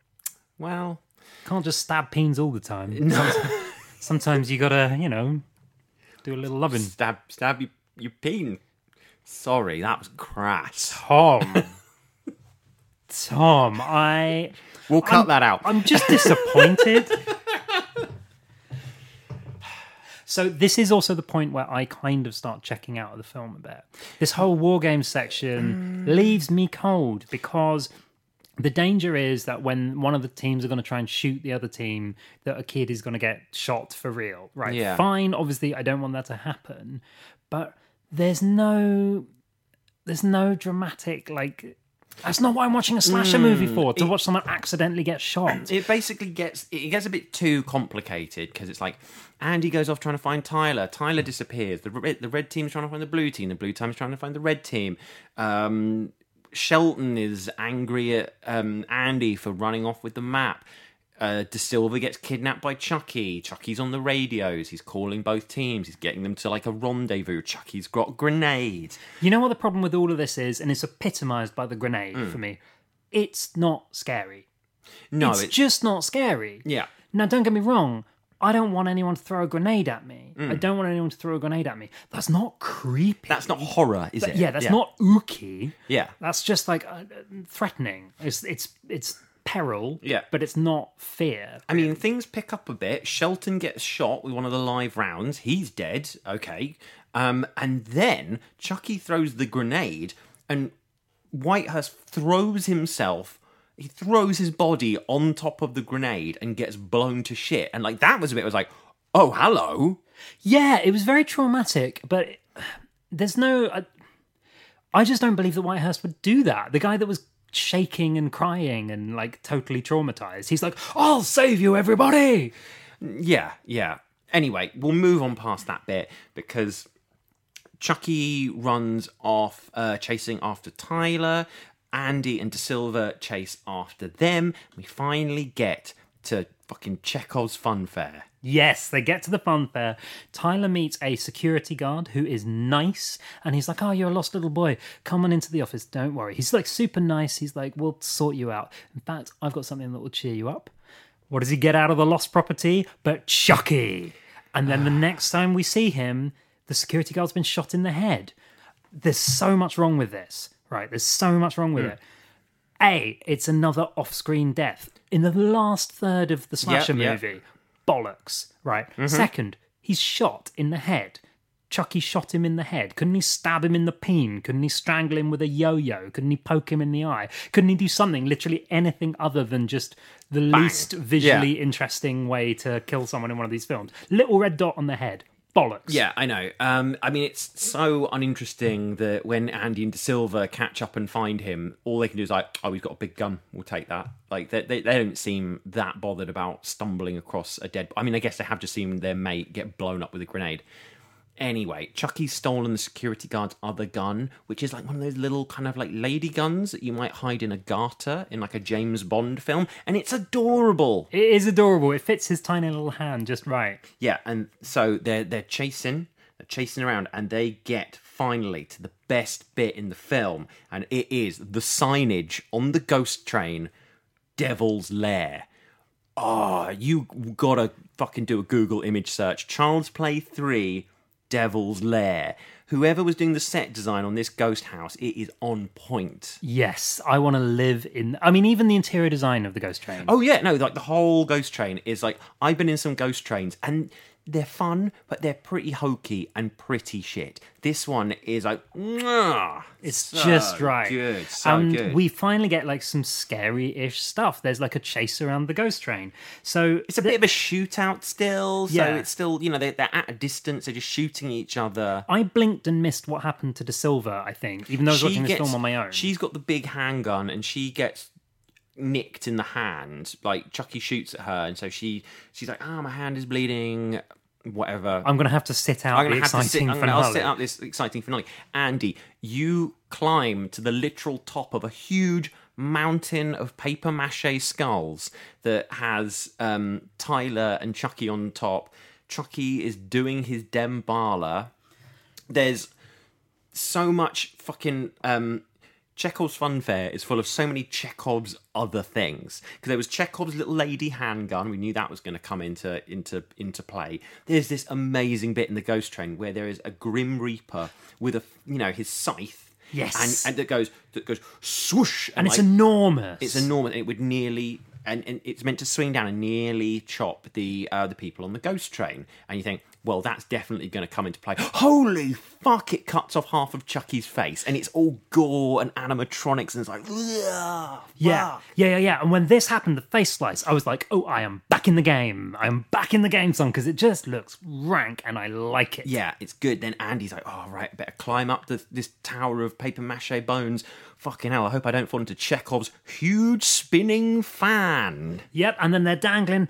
Well, can't just stab peens all the time. No. Sometimes you gotta, do a little loving. Stab your peen. Sorry, that was crass. Tom, We'll cut that out. I'm just disappointed. So this is also the point where I kind of start checking out of the film a bit. This whole war game section leaves me cold because the danger is that when one of the teams are going to try and shoot the other team, that a kid is going to get shot for real. Right, yeah. Fine, obviously I don't want that to happen, but there's no dramatic, like, that's not what I'm watching a slasher movie for, to watch someone accidentally get shot. It basically gets a bit too complicated because it's like Andy goes off trying to find Tyler. Tyler disappears. The red team's trying to find the blue team. The blue team's trying to find the red team. Shelton is angry at Andy for running off with the map. De Silva gets kidnapped by Chucky. Chucky's on the radios. He's calling both teams. He's getting them to like a rendezvous. Chucky's got a grenade. You know what the problem with all of this is, and it's epitomised by the grenade for me? It's not scary. No, it's just not scary. Yeah. Now, don't get me wrong. I don't want anyone to throw a grenade at me. I don't want anyone to throw a grenade at me. That's not creepy. That's not horror, is it? Yeah, that's not ooky. Yeah. That's just like threatening. It's peril, yeah, but it's not fear. I mean, things pick up a bit. Shelton gets shot with one of the live rounds. He's dead. Okay. And then Chucky throws the grenade, and Whitehurst throws himself. He throws his body on top of the grenade and gets blown to shit. And like that was a bit. It was like, oh, hello. Yeah, it was very traumatic, but there's no. I just don't believe that Whitehurst would do that. The guy that was shaking and crying and like totally traumatized, he's like, I'll save you, everybody. Yeah. Anyway, we'll move on past that bit because Chucky runs off chasing after Tyler. Andy and De Silva chase after them. We finally get to fucking Chekhov's Fun Fair. Yes, they get to the fun fair. Tyler meets a security guard who is nice, and he's like, oh, you're a lost little boy. Come on into the office, don't worry. He's like super nice. He's like, we'll sort you out. In fact, I've got something that will cheer you up. What does he get out of the lost property? But Chucky. And then the next time we see him, the security guard's been shot in the head. There's so much wrong with this, right? There's so much wrong with it. A, it's another off-screen death. In the last third of the slasher movie, bollocks, right? Second, he's shot in the head. Chucky shot him in the head. Couldn't he stab him in the peen? Couldn't he strangle him with a yo-yo? Couldn't he poke him in the eye? Couldn't he do something, literally anything other than just the least visually interesting way to kill someone in one of these films? Little red dot on the head. Bollocks. Yeah, I know. I mean, it's so uninteresting that when Andy and De Silva catch up and find him, all they can do is like, oh, he's got a big gun. We'll take that. Like, they don't seem that bothered about stumbling across a dead... I mean, I guess they have just seen their mate get blown up with a grenade. Anyway, Chucky's stolen the security guard's other gun, which is like one of those little kind of like lady guns that you might hide in a garter in like a James Bond film, and it's adorable. It is adorable. It fits his tiny little hand just right. Yeah, and so they're chasing around, and they get finally to the best bit in the film, and it is the signage on the ghost train, Devil's Lair. Oh, you gotta fucking do a Google image search. Child's Play 3, Devil's Lair. Whoever was doing the set design on this ghost house, it is on point. Yes, I want to live in... I mean, even the interior design of the ghost train. Oh, yeah, no, like the whole ghost train is like... I've been in some ghost trains, and they're fun, but they're pretty hokey and pretty shit. This one is like... It's so just right. Good, so and good. We finally get like some scary-ish stuff. There's like a chase around the ghost train. So it's a bit of a shootout still, so Yeah. it's still, you know, they're at a distance, they're just shooting each other. I blinked and missed what happened to De Silva, I think, even though I was watching this film on my own. She's got the big handgun, and she gets nicked in the hand. Like, Chucky shoots at her, and so she's like, my hand is bleeding, whatever. I'm going to have to sit out the exciting finale. I'll sit out this exciting finale. Andy, you climb to the literal top of a huge mountain of papier-mâché skulls that has Tyler and Chucky on top. Chucky is doing his Dembala. There's so much fucking... Chekhov's Fun Fair is full of so many Chekhov's other things. Because there was Chekhov's little lady handgun. We knew that was going to come into play. There's this amazing bit in the Ghost Train where there is a Grim Reaper with his scythe. Yes. And that goes swoosh. And it's enormous. It's enormous. It would nearly... And it's meant to swing down and nearly chop the people on the Ghost Train. And you think, well, that's definitely going to come into play. Holy fuck, it cuts off half of Chucky's face. And it's all gore and animatronics. And it's like, ugh, Yeah. And when this happened, the face slice, I was like, oh, I am back in the game. I am back in the game, son, because it just looks rank and I like it. yeah, it's good. Then Andy's like, oh, right, better climb up this tower of papier-mâché bones. Fucking hell, I hope I don't fall into Chekhov's huge spinning fan. Yep, and then they're dangling,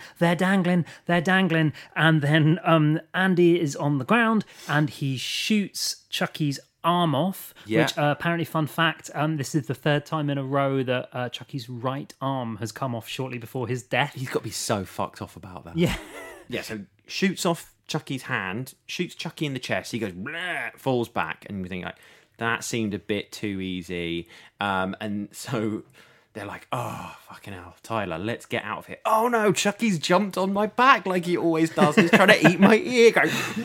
and then Andy is on the ground, and he shoots Chucky's arm off, Yeah. which apparently, fun fact, this is the third time in a row that Chucky's right arm has come off shortly before his death. He's got to be so fucked off about that. Yeah. Yeah, so shoots off Chucky's hand, shoots Chucky in the chest, he goes, bleh, falls back, and you think, like, that seemed a bit too easy. And so they're like, oh, fucking hell, Tyler, let's get out of here. Oh no, Chucky's jumped on my back like he always does. He's trying to eat my ear.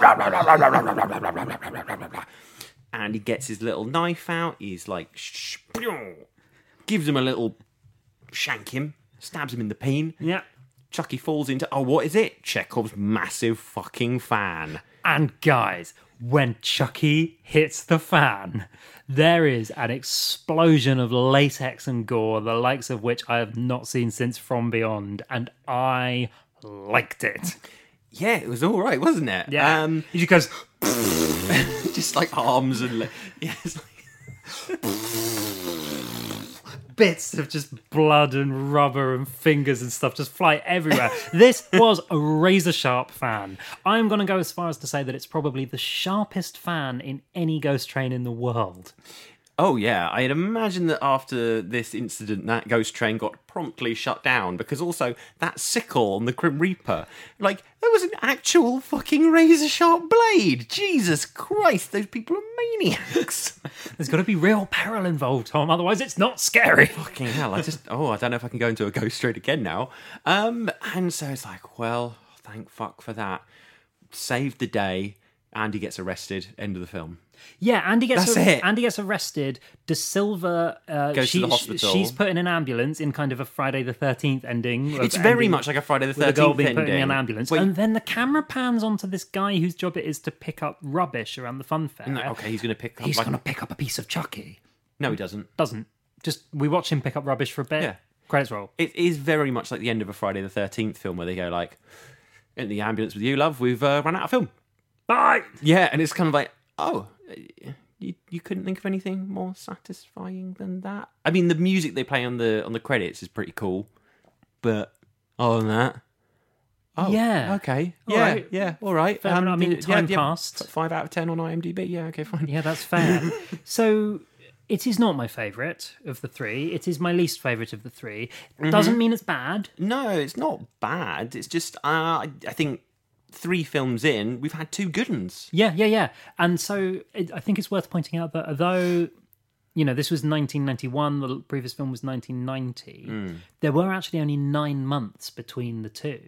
And he gets his little knife out. He's like, gives him a little shank him, stabs him in the peen. Yeah. Chucky falls into, what is it? Chekhov's massive fucking fan. And guys, when Chucky hits the fan, there is an explosion of latex and gore, the likes of which I have not seen since From Beyond, and I liked it. Yeah, it was all right, wasn't it? Yeah. He just goes... just like arms and... Yeah, it's like... Bits of just blood and rubber and fingers and stuff just fly everywhere. This was a razor sharp fan. I'm going to go as far as to say that it's probably the sharpest fan in any Ghost Train in the world. Oh, yeah. I'd imagine that after this incident, that ghost train got promptly shut down, because also that sickle on the Grim Reaper, like, there was an actual fucking razor-sharp blade. Jesus Christ, those people are maniacs. There's got to be real peril involved, Tom, otherwise it's not scary. Fucking hell, I don't know if I can go into a ghost train again now. And so it's like, well, thank fuck for that. Saved the day. Andy gets arrested, end of the film. Yeah, Andy gets it. Andy gets arrested. De Silva goes to the hospital. She's put in an ambulance in kind of a Friday the 13th ending. It's very much like a Friday the 13th with a girl being ending. put in an ambulance. Wait. And then the camera pans onto this guy whose job it is to pick up rubbish around the fun fair. No, okay, he's going to pick up... He's going to pick up a piece of Chucky. No, he doesn't. Doesn't. Just, we watch him pick up rubbish for a bit. Yeah. Credits roll. It is very much like the end of a Friday the 13th film where they go like, in the ambulance with you, love, we've run out of film. Bye! Yeah, and it's kind of like, oh... You couldn't think of anything more satisfying than that? I mean, the music they play on the credits is pretty cool, but other than that, Yeah. okay, All yeah, right. yeah, all right. Fair enough. I mean, time passed. 5 out of 10 on IMDb. Yeah, okay, fine. Yeah, that's fair. So, it is not my favourite of the three. It is my least favourite of the three. Doesn't mean it's bad. No, it's not bad. It's just I think 3 films in, we've had 2 good ones. Yeah. And so I think it's worth pointing out that although, you know, this was 1991, the previous film was 1990, there were actually only 9 months between the two.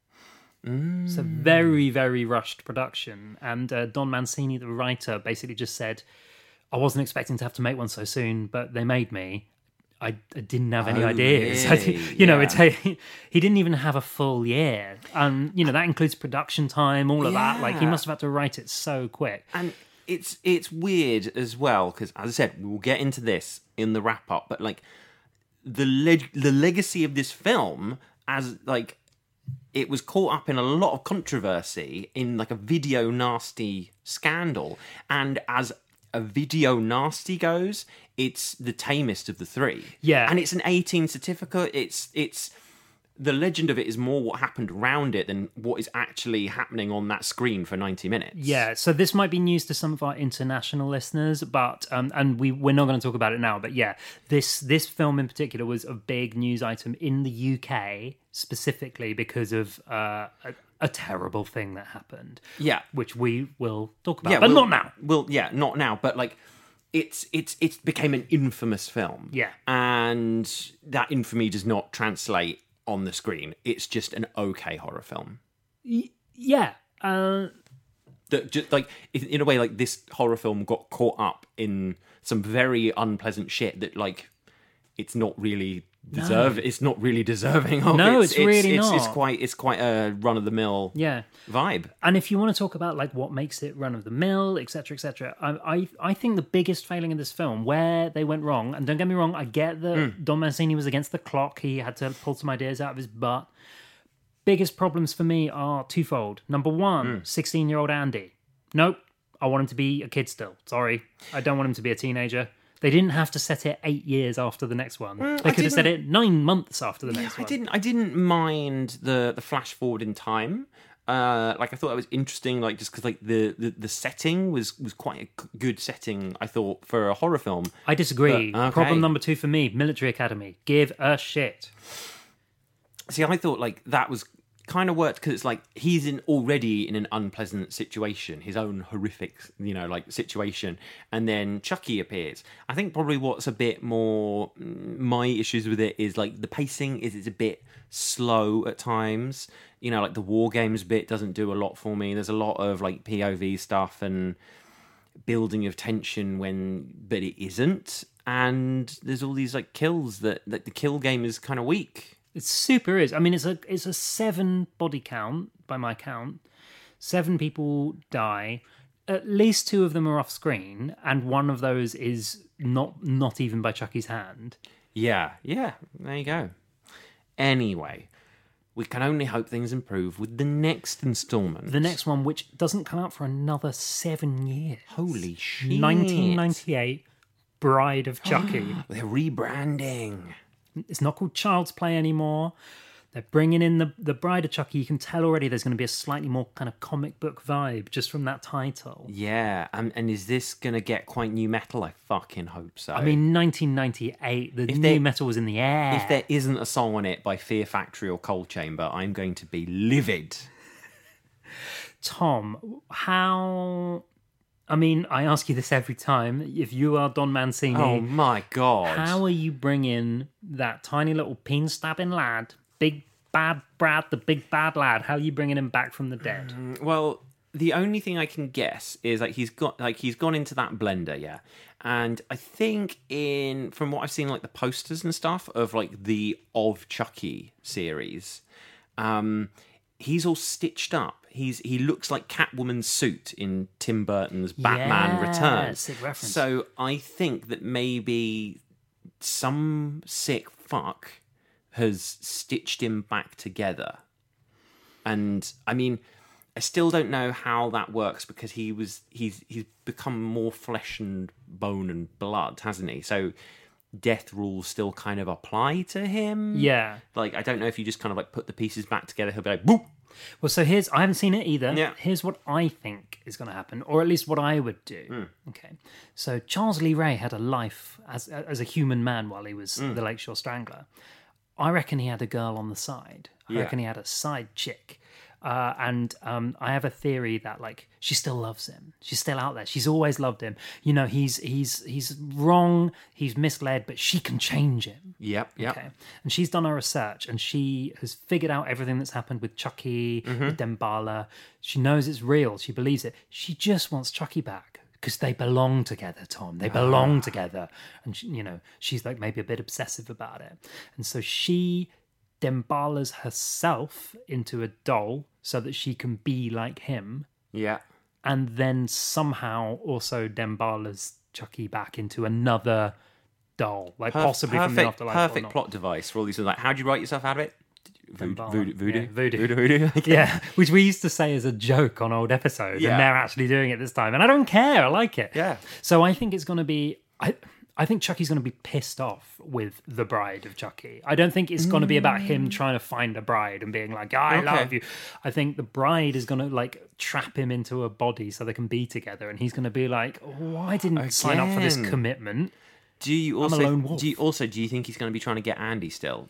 So very, very rushed production. And Don Mancini, the writer, basically just said, I wasn't expecting to have to make one so soon, but they made me. I didn't have any ideas. Really? He didn't even have a full year. You know, that includes production time, all of that. Like, he must have had to write it so quick. And it's weird as well, because, as I said, we'll get into this in the wrap-up, but, like, the legacy of this film, as, like, it was caught up in a lot of controversy in, like, a video nasty scandal. And as a video nasty goes, it's the tamest of the 3. Yeah. And it's an 18 certificate. It's the legend of it is more what happened around it than what is actually happening on that screen for 90 minutes. Yeah, so this might be news to some of our international listeners, but and we're not going to talk about it now, but yeah, this film in particular was a big news item in the UK, specifically because of a terrible thing that happened. Yeah. Which we will talk about, but not now. Not now, but like it became an infamous film. Yeah. And that infamy does not translate on the screen. It's just an okay horror film. Yeah. That just, like, in a way, like, this horror film got caught up in some very unpleasant shit that, like, it's not really it's not really deserving of. No, it's really not. It's quite a run of the mill vibe. And if you want to talk about like what makes it run of the mill, etc., I think the biggest failing in this film, where they went wrong, and don't get me wrong, I get that Don Mancini was against the clock. He had to pull some ideas out of his butt. Biggest problems for me are twofold. Number one, 16-year-old Andy. Nope, I want him to be a kid still. Sorry, I don't want him to be a teenager. They didn't have to set it 8 years after the next one. They could have set it 9 months after the next one. I didn't mind the flash forward in time. Like, I thought that was interesting, like, just because, like, the setting was quite a good setting, I thought, for a horror film. I disagree. But, okay. Problem number 2 for me, Military Academy. Give a shit. See, I thought, like, that was kind of worked because it's like he's already in an unpleasant situation, his own horrific, like, situation, and then Chucky appears. I think probably what's a bit more my issues with it is like the pacing is it's a bit slow at times. Like the War Games bit doesn't do a lot for me. There's a lot of like POV stuff and building of tension but it isn't. And there's all these like kills that the kill game is kind of weak. It super is. I mean, it's a 7 body count by my count. 7 people die. At least 2 of them are off screen, and one of those is not even by Chucky's hand. Yeah. There you go. Anyway, we can only hope things improve with the next installment. The next one, which doesn't come out for another 7 years. Holy shit! 1998. Bride of Chucky. They're rebranding. It's not called Child's Play anymore. They're bringing in the Bride of Chucky. You can tell already there's going to be a slightly more kind of comic book vibe just from that title. Yeah, and is this going to get quite new metal? I fucking hope so. I mean, 1998, the new metal was in the air. If there isn't a song on it by Fear Factory or Cold Chamber, I'm going to be livid. Tom, how... I mean, I ask you this every time. If you are Don Mancini... Oh, my God. How are you bringing that tiny little peen-stabbing lad, Big Bad Brad, the big bad lad, how are you bringing him back from the dead? Well, the only thing I can guess is he's gone into that blender, yeah. And I think from what I've seen, like the posters and stuff of like the Of Chucky series, he's all stitched up. He looks like Catwoman's suit in Tim Burton's Batman Returns. Sick reference. So I think that maybe some sick fuck has stitched him back together. And I mean, I still don't know how that works because he's become more flesh and bone and blood, hasn't he? So death rules still kind of apply to him. Yeah. Like, I don't know if you just kind of like put the pieces back together, he'll be like, boop. Well, so I haven't seen it either. Yeah. Here's what I think is going to happen, or at least what I would do. Okay. So Charles Lee Ray had a life as a human man while he was the Lakeshore Strangler. I reckon he had a girl on the side. I reckon he had a side chick. And I have a theory that like she still loves him. She's still out there. She's always loved him. You know, he's wrong. He's misled, but she can change him. Yep. Okay. And she's done her research, and she has figured out everything that's happened with Chucky, with Dembala. She knows it's real. She believes it. She just wants Chucky back. Because they belong together, Tom. They belong together. And, she's like maybe a bit obsessive about it. And so she Dembala's herself into a doll so that she can be like him. Yeah. And then somehow also Dembala's Chucky back into another doll. Like possibly from the afterlife. Perfect plot device for all these things. Like, how'd you write yourself out of it? Voodoo. Yeah, voodoo. Voodoo. Okay. Yeah, which we used to say as a joke on old episodes, and they're actually doing it this time. And I don't care. I like it. Yeah. So I think it's going to be... I think Chucky's going to be pissed off with the Bride of Chucky. I don't think it's going to be about him trying to find a bride and being like, I love you. I think the bride is going to like trap him into a body so they can be together. And he's going to be like, oh, I didn't sign up for this commitment. Do you I'm a lone wolf. do you think he's going to be trying to get Andy still?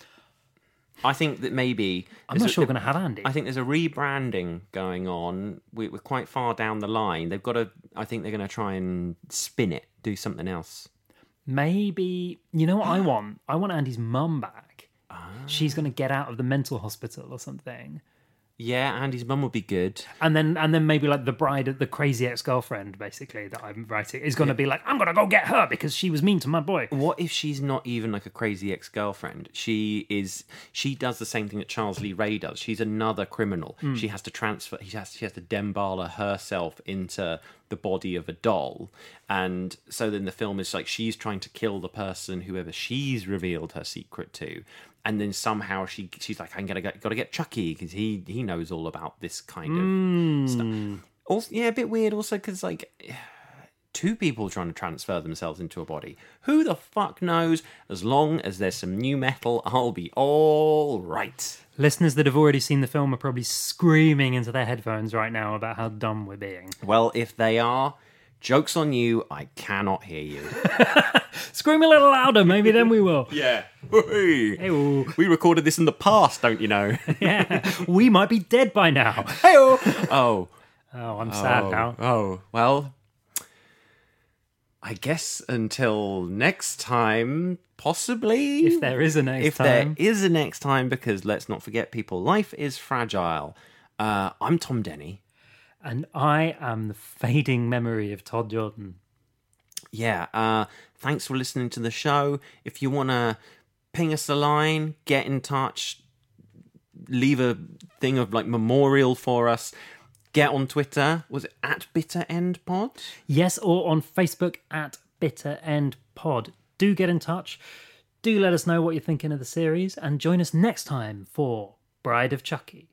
I think that maybe... I'm not sure we're going to have Andy. I think there's a rebranding going on. We're quite far down the line. They've got to... I think they're going to try and spin it, do something else. Maybe... You know what I want? I want Andy's mum back. She's going to get out of the mental hospital or something. Yeah, Andy's mum would be good. And then maybe like the bride, the crazy ex-girlfriend, basically, that I'm writing, is going to be like, I'm going to go get her because she was mean to my boy. What if she's not even like a crazy ex-girlfriend? She does the same thing that Charles Lee Ray does. She's another criminal. She has to transfer, she has to Dembala herself into the body of a doll. And so then the film is like she's trying to kill the person whoever she's revealed her secret to. And then somehow she's like, got to get Chucky because he knows all about this kind of stuff. Also, yeah, a bit weird also because like two people trying to transfer themselves into a body. Who the fuck knows? As long as there's some new metal, I'll be all right. Listeners that have already seen the film are probably screaming into their headphones right now about how dumb we're being. Well, if they are, joke's on you. I cannot hear you. Scream a little louder, maybe then we will. Yeah. Hey-o. We recorded this in the past, don't you know? Yeah. We might be dead by now. Hey-o. Oh, I'm sad now. Oh, well, I guess until next time, possibly. If there is a next time. If there is a next time, because let's not forget, people, life is fragile. I'm Tom Denny. And I am the fading memory of Todd Jordan. Yeah, thanks for listening to the show. If you want to ping us a line, get in touch, leave a thing of like memorial for us, get on Twitter. Was it at Bitter End Pod? Yes, or on Facebook at Bitter End Pod. Do get in touch. Do let us know what you're thinking of the series and join us next time for Bride of Chucky.